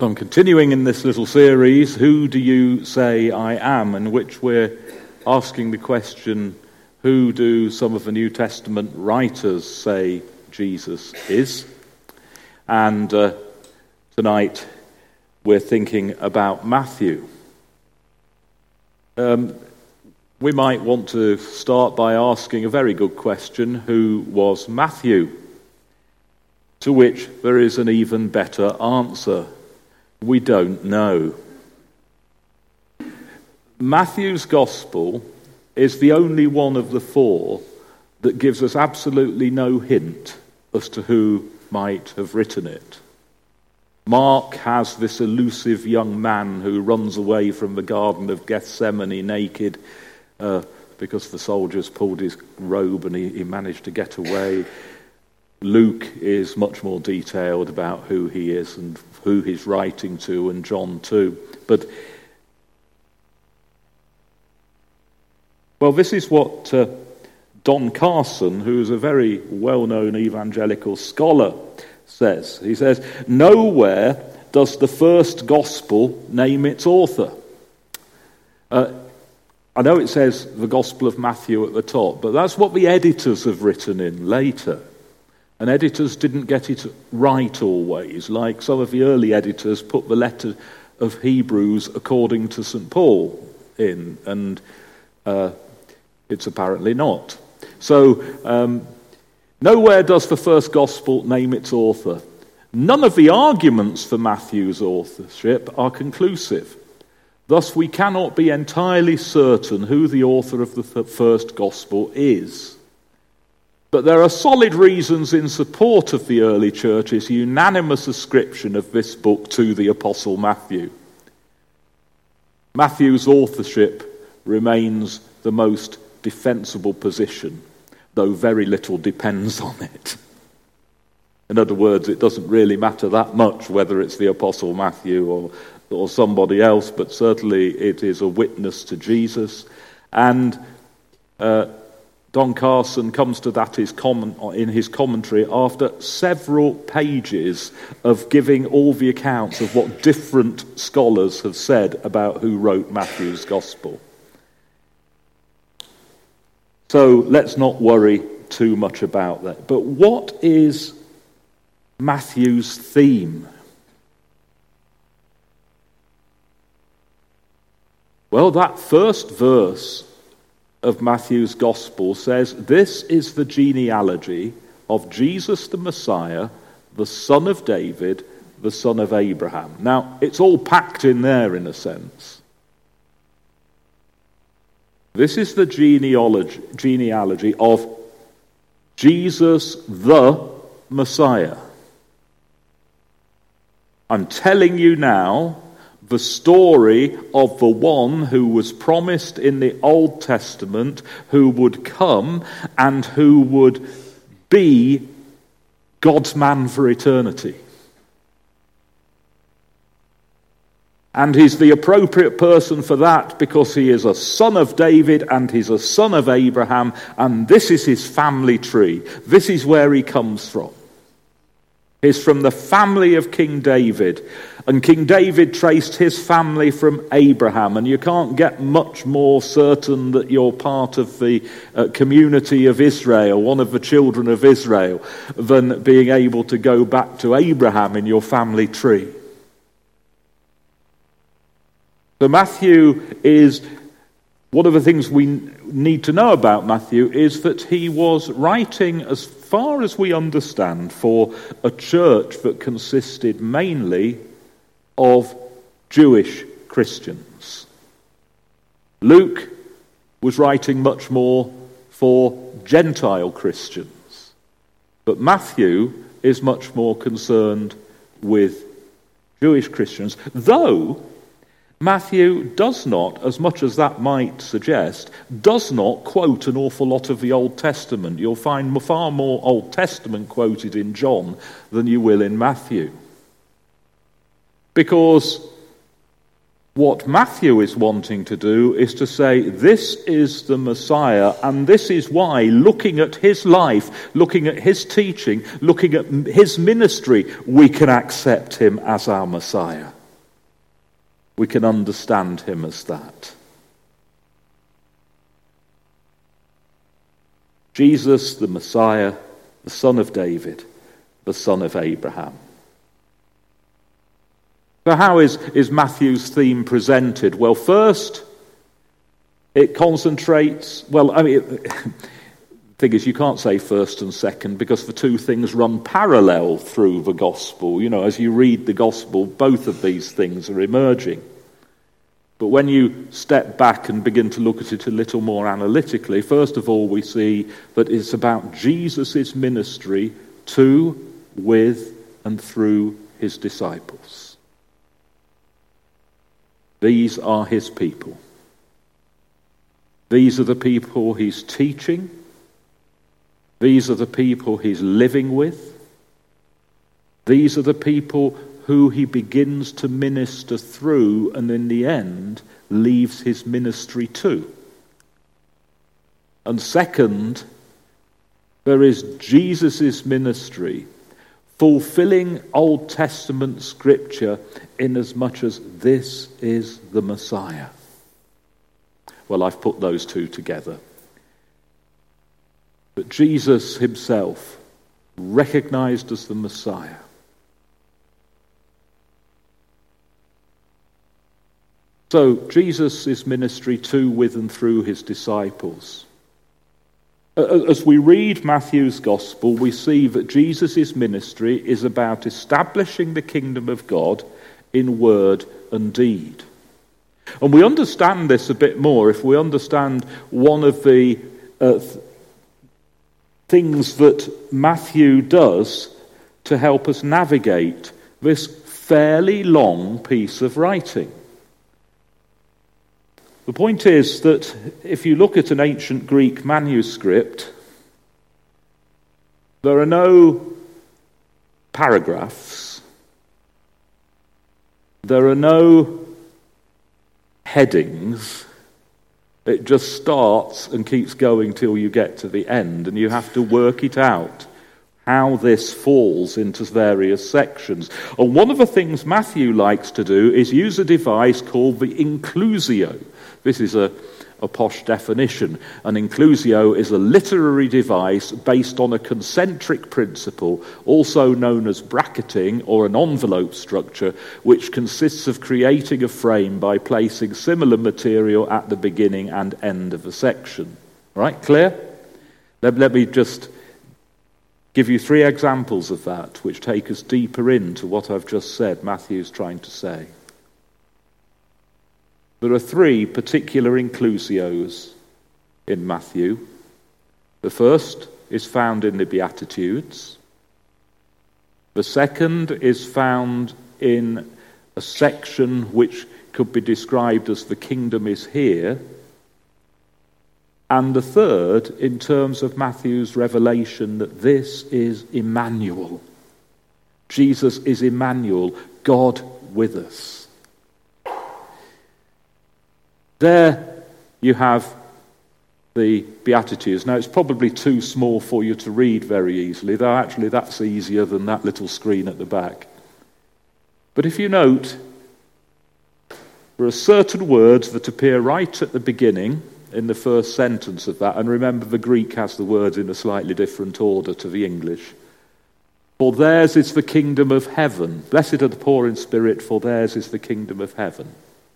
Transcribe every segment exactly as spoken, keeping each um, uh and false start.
I'm continuing in this little series, Who Do You Say I Am? In which we're asking the question, who do some of the New Testament writers say Jesus is? And uh, tonight we're thinking about Matthew. Um, we might want to start by asking a very good question, who was Matthew? To which there is an even better answer. We don't know. Matthew's Gospel is the only one of the four that gives us absolutely no hint as to who might have written it. Mark has this elusive young man who runs away from the Garden of Gethsemane naked uh, because the soldiers pulled his robe and he, he managed to get away. Luke is much more detailed about who he is and who he's writing to, and John too. But, well, this is what uh, Don Carson, who is a very well-known evangelical scholar, says. He says, nowhere does the first gospel name its author. Uh, I know it says the Gospel of Matthew at the top, but that's what the editors have written in later. And editors didn't get it right always, like some of the early editors put the letter of Hebrews according to Saint Paul in, and uh, it's apparently not. So, um, nowhere does the first gospel name its author. None of the arguments for Matthew's authorship are conclusive. Thus, we cannot be entirely certain who the author of the th- first gospel is. But there are solid reasons in support of the early church's unanimous ascription of this book to the Apostle Matthew. Matthew's authorship remains the most defensible position, though very little depends on it. In other words, it doesn't really matter that much whether it's the Apostle Matthew or, or somebody else, but certainly it is a witness to Jesus. And uh, Don Carson comes to that his comment, in his commentary after several pages of giving all the accounts of what different scholars have said about who wrote Matthew's Gospel. So let's not worry too much about that. But what is Matthew's theme? Well, that first verse of Matthew's Gospel says, this is the genealogy of Jesus the Messiah, the son of David, the son of Abraham. Now, it's all packed in there in a sense. This is the genealogy, genealogy of Jesus the Messiah. I'm telling you now the story of the one who was promised in the Old Testament, who would come and who would be God's man for eternity. And he's the appropriate person for that because he is a son of David and he's a son of Abraham, and this is his family tree. This is where he comes from. He's from the family of King David. And King David traced his family from Abraham. And you can't get much more certain that you're part of the uh, community of Israel, one of the children of Israel, than being able to go back to Abraham in your family tree. So Matthew is, one of the things we need to know about Matthew is that he was writing, as far as we understand, for a church that consisted mainly of Jewish Christians. Luke was writing much more for Gentile Christians. But Matthew is much more concerned with Jewish Christians, though Matthew does not, as much as that might suggest, does not quote an awful lot of the Old Testament. You'll find far more Old Testament quoted in John than you will in Matthew. Because What Matthew is wanting to do is to say, this is the Messiah, and this is why, looking at his life, looking at his teaching, looking at his ministry, we can accept him as our Messiah. We can understand him as that. Jesus, the Messiah, the Son of David, the Son of Abraham. So how is, is Matthew's theme presented? Well, first, it concentrates, well, I mean, the thing is, you can't say first and second because the two things run parallel through the gospel. You know, as you read the gospel, both of these things are emerging. But when you step back and begin to look at it a little more analytically, first of all, we see that it's about Jesus' ministry to, with, and through his disciples. These are his people. These are the people he's teaching. These are the people he's living with. These are the people who he begins to minister through and in the end leaves his ministry to. And second, there is Jesus' ministry fulfilling Old Testament scripture in as much as this is the Messiah. Well, I've put those two together. But Jesus himself, recognized as the Messiah, so Jesus' ministry to, with, and through his disciples. As we read Matthew's gospel, we see that Jesus' ministry is about establishing the kingdom of God in word and deed. And we understand this a bit more if we understand one of the uh, th- things that Matthew does to help us navigate this fairly long piece of writing. The point is that if you look at an ancient Greek manuscript, there are no paragraphs, there are no headings. It just starts and keeps going till you get to the end, and you have to work it out, how this falls into various sections. And one of the things Matthew likes to do is use a device called the inclusio. This is a, a posh definition. An inclusio is a literary device based on a concentric principle, also known as bracketing or an envelope structure, which consists of creating a frame by placing similar material at the beginning and end of a section. Right, clear? Let, let me just give you three examples of that, which take us deeper into what I've just said Matthew's trying to say. There are three particular inclusios in Matthew. The first is found in the Beatitudes. The second is found in a section which could be described as the kingdom is here. And the third, in terms of Matthew's revelation that this is Emmanuel. Jesus is Emmanuel, God with us. There you have the Beatitudes. Now, it's probably too small for you to read very easily, though actually that's easier than that little screen at the back. But if you note, there are certain words that appear right at the beginning in the first sentence of that, and remember the Greek has the words in a slightly different order to the English. For theirs is the kingdom of heaven. Blessed are the poor in spirit, for theirs is the kingdom of heaven.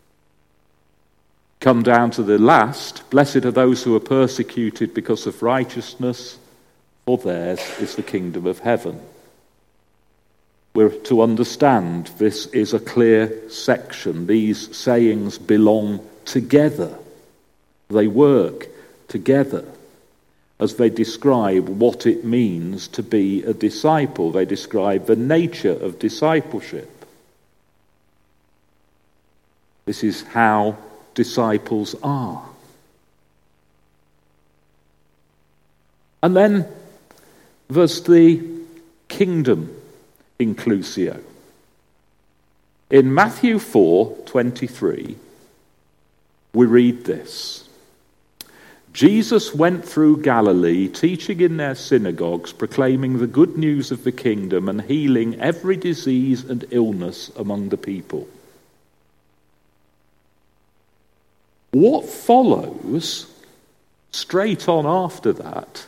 Come down to the last, blessed are those who are persecuted because of righteousness, for theirs is the kingdom of heaven. We're to understand this is a clear section. These sayings belong together. They work together as they describe what it means to be a disciple. They describe the nature of discipleship. This is how disciples are. And then there's the kingdom inclusio. In Matthew four twenty-three, we read this. Jesus went through Galilee, teaching in their synagogues, proclaiming the good news of the kingdom and healing every disease and illness among the people. What follows straight on after that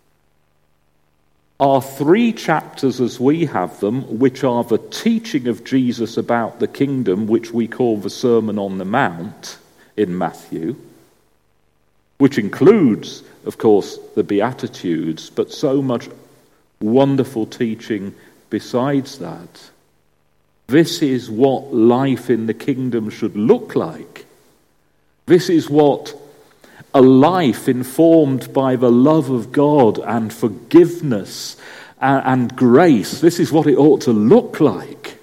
are three chapters as we have them, which are the teaching of Jesus about the kingdom, which we call the Sermon on the Mount in Matthew, which includes, of course, the Beatitudes, but so much wonderful teaching besides that. This is what life in the kingdom should look like. This is what a life informed by the love of God and forgiveness and, and grace, this is what it ought to look like.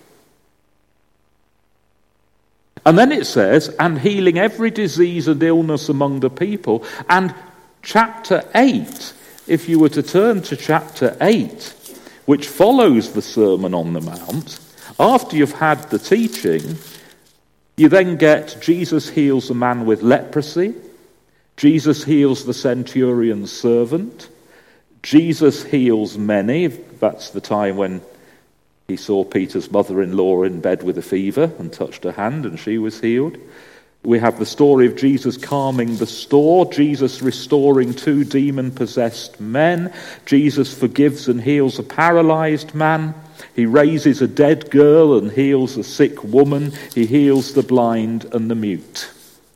And then it says, and healing every disease and illness among the people. And chapter eight, if you were to turn to chapter eight, which follows the Sermon on the Mount, after you've had the teaching, you then get Jesus heals a man with leprosy. Jesus heals the centurion's servant. Jesus heals many. That's the time when he saw Peter's mother-in-law in bed with a fever and touched her hand and she was healed. We have the story of Jesus calming the storm, Jesus restoring two demon-possessed men. Jesus forgives and heals a paralyzed man. He raises a dead girl and heals a sick woman. He heals the blind and the mute.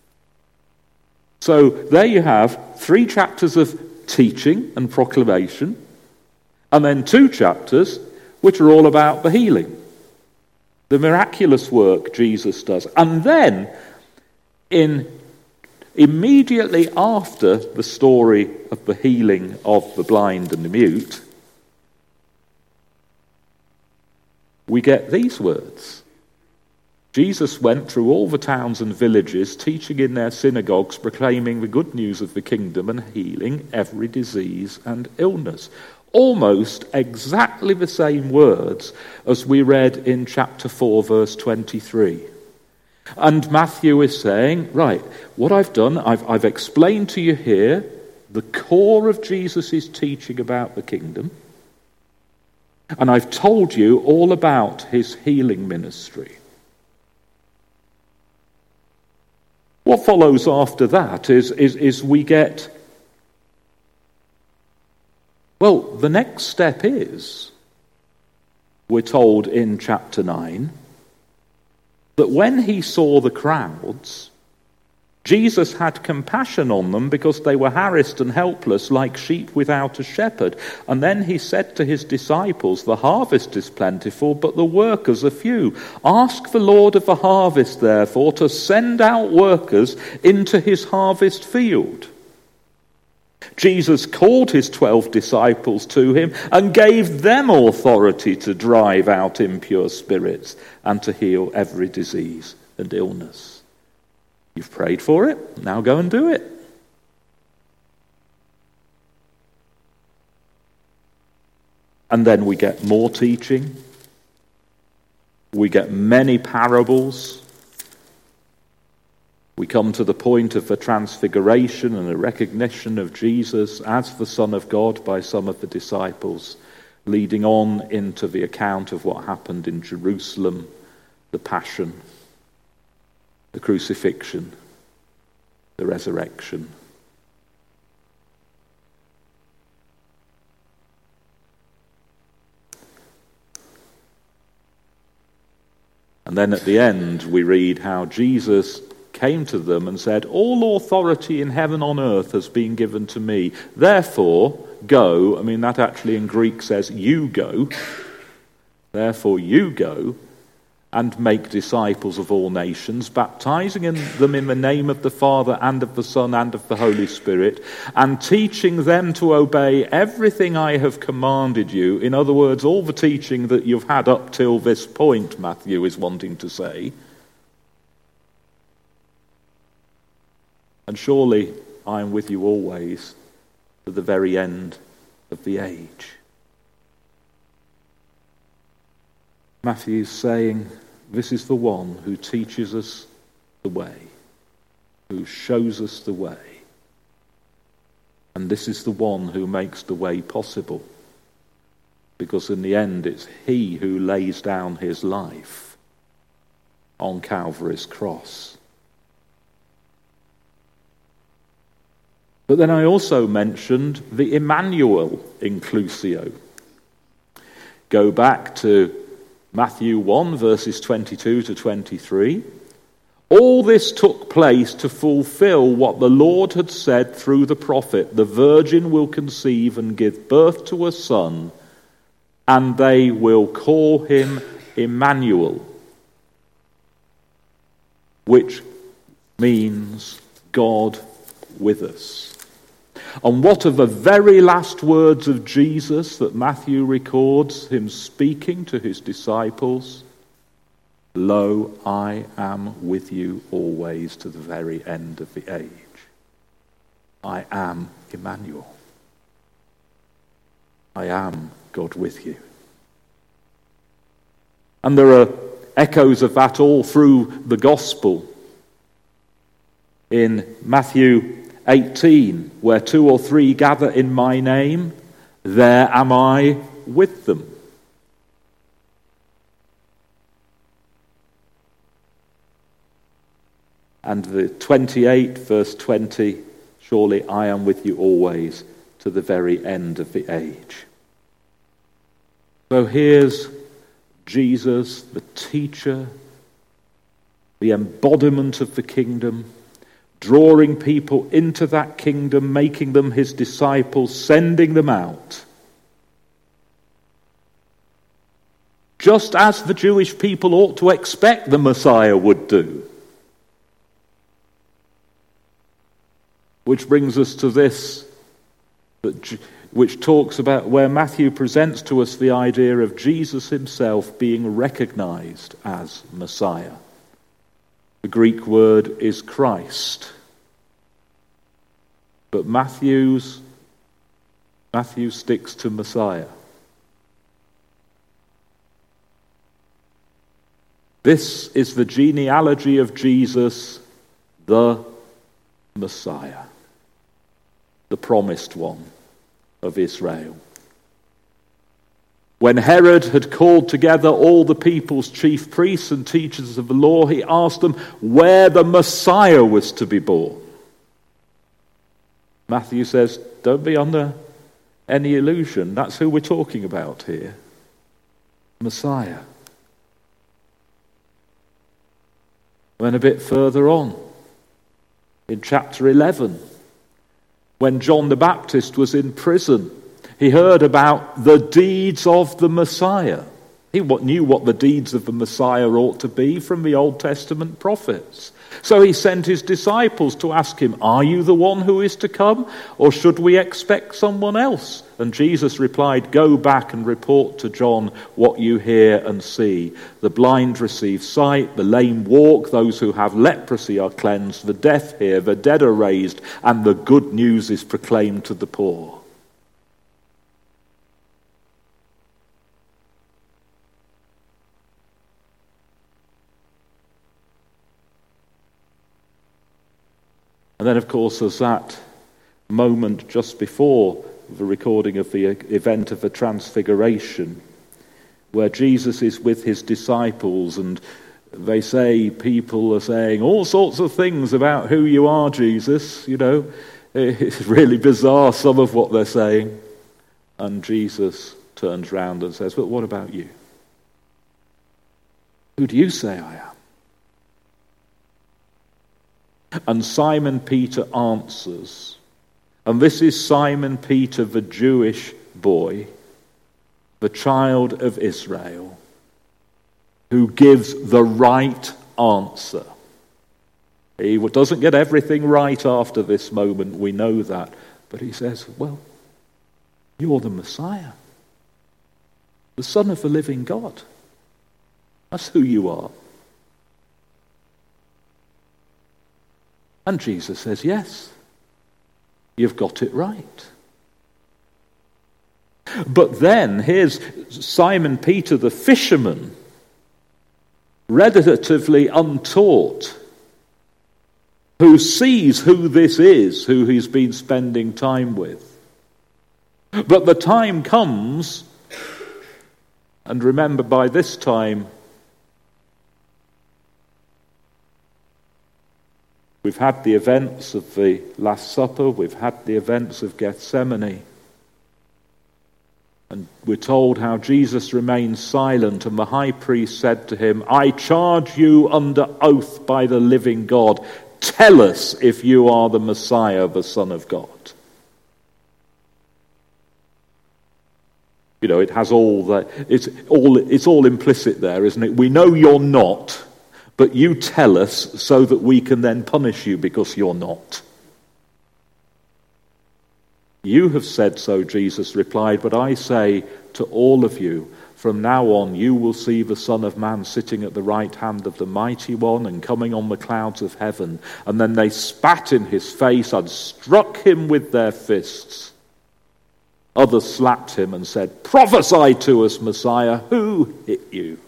So there you have three chapters of teaching and proclamation, and then two chapters which are all about the healing, the miraculous work Jesus does. And then, in immediately after the story of the healing of the blind and the mute, we get these words. Jesus went through all the towns and villages, teaching in their synagogues, proclaiming the good news of the kingdom and healing every disease and illness. Almost exactly the same words as we read in chapter four, verse twenty-three. And Matthew is saying, right, what I've done, I've, I've explained to you here the core of Jesus' teaching about the kingdom. And I've told you all about his healing ministry. What follows after that is, is, is we get, well, the next step is, we're told in chapter nine, that when he saw the crowds, Jesus had compassion on them because they were harassed and helpless like sheep without a shepherd. And then he said to his disciples, the harvest is plentiful, but the workers are few. Ask the Lord of the harvest, therefore, to send out workers into his harvest field. Jesus called his twelve disciples to him and gave them authority to drive out impure spirits and to heal every disease and illness. You've prayed for it, now go and do it. And then we get more teaching. We get many parables. We come to the point of the transfiguration and the recognition of Jesus as the Son of God by some of the disciples, leading on into the account of what happened in Jerusalem, the Passion, the crucifixion, the resurrection. And then at the end we read how Jesus came to them and said, all authority in heaven and on earth has been given to me. Therefore, go. I mean, that actually in Greek says, you go. Therefore, you go and make disciples of all nations, baptizing in them in the name of the Father and of the Son and of the Holy Spirit, and teaching them to obey everything I have commanded you. In other words, all the teaching that you've had up till this point, Matthew is wanting to say. And surely I am with you always to the very end of the age. Matthew's saying, This is the one who teaches us the way, who shows us the way. And this is the one who makes the way possible. Because in the end, it's he who lays down his life on Calvary's cross. But then I also mentioned the Emmanuel inclusio. Go back to Matthew one, verses twenty-two to twenty-three. All this took place to fulfill what the Lord had said through the prophet, the virgin will conceive and give birth to a son, and they will call him Emmanuel, which means God with us. And what are the very last words of Jesus that Matthew records him speaking to his disciples? Lo, I am with you always to the very end of the age. I am Emmanuel. I am God with you. And there are echoes of that all through the gospel. In Matthew eighteen, where two or three gather in my name, there am I with them. And the twenty-eight, verse twenty, surely I am with you always to the very end of the age. So here's Jesus, the teacher, the embodiment of the kingdom, drawing people into that kingdom, making them his disciples, sending them out. Just as the Jewish people ought to expect the Messiah would do. Which brings us to this, that, which talks about where Matthew presents to us the idea of Jesus himself being recognized as Messiah. The Greek word is Christ. But Matthew's, Matthew sticks to Messiah. This is the genealogy of Jesus, the Messiah, the promised one of Israel. When Herod had called together all the people's chief priests and teachers of the law, he asked them where the Messiah was to be born. Matthew says, don't be under any illusion. That's who we're talking about here. Messiah. Then a bit further on, in chapter eleven, when John the Baptist was in prison, he heard about the deeds of the Messiah. He knew what the deeds of the Messiah ought to be from the Old Testament prophets. So he sent his disciples to ask him, are you the one who is to come, or should we expect someone else? And Jesus replied, go back and report to John what you hear and see. The blind receive sight, the lame walk, those who have leprosy are cleansed, the deaf hear, the dead are raised, and the good news is proclaimed to the poor. And then, of course, there's that moment just before the recording of the event of the Transfiguration, where Jesus is with his disciples, and they say, people are saying all sorts of things about who you are, Jesus. You know, it's really bizarre, some of what they're saying. And Jesus turns round and says, but what about you? Who do you say I am? And Simon Peter answers, and this is Simon Peter, the Jewish boy, the child of Israel, who gives the right answer. He doesn't get everything right after this moment, we know that, but he says, well, you're the Messiah, the Son of the living God. That's who you are. And Jesus says, yes, you've got it right. But then, here's Simon Peter the fisherman, relatively untaught, who sees who this is, who he's been spending time with. But the time comes, and remember, by this time, we've had the events of the Last Supper, we've had the events of Gethsemane, and we're told how Jesus remained silent, and the high priest said to him, I charge you under oath by the living God, tell us if you are the Messiah, the Son of God. You know, it has all that, it's all, it's all implicit there, isn't it? We know you're not, but you tell us so that we can then punish you because you're not. You have said so, Jesus replied, but I say to all of you, from now on you will see the Son of Man sitting at the right hand of the Mighty One and coming on the clouds of heaven. And then they spat in his face and struck him with their fists. Others slapped him and said, prophesy to us, Messiah, who hit you?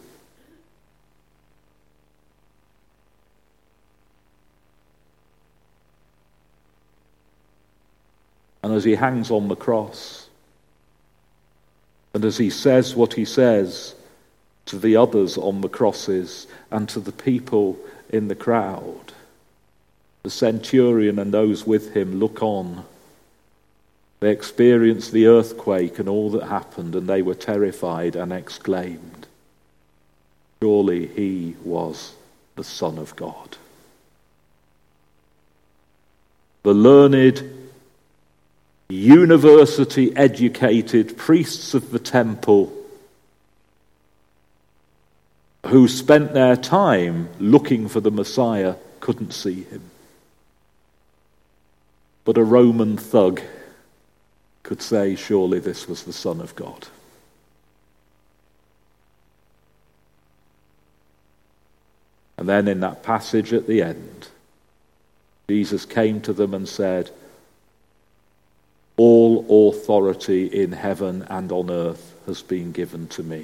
And as he hangs on the cross, and as he says what he says to the others on the crosses and to the people in the crowd, the centurion and those with him look on. They experienced the earthquake and all that happened, and they were terrified and exclaimed, surely he was the Son of God. The learned, university-educated priests of the temple who spent their time looking for the Messiah couldn't see him. But a Roman thug could say, surely this was the Son of God. And then in that passage at the end, Jesus came to them and said, all authority in heaven and on earth has been given to me.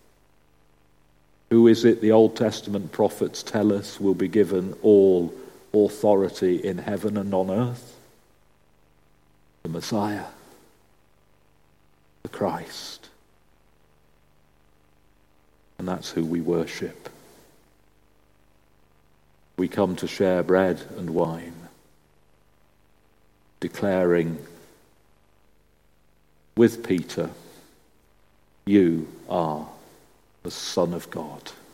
Who is it the Old Testament prophets tell us will be given all authority in heaven and on earth? The Messiah, the Christ. And that's who we worship. We come to share bread and wine, declaring with Peter, you are the Son of God.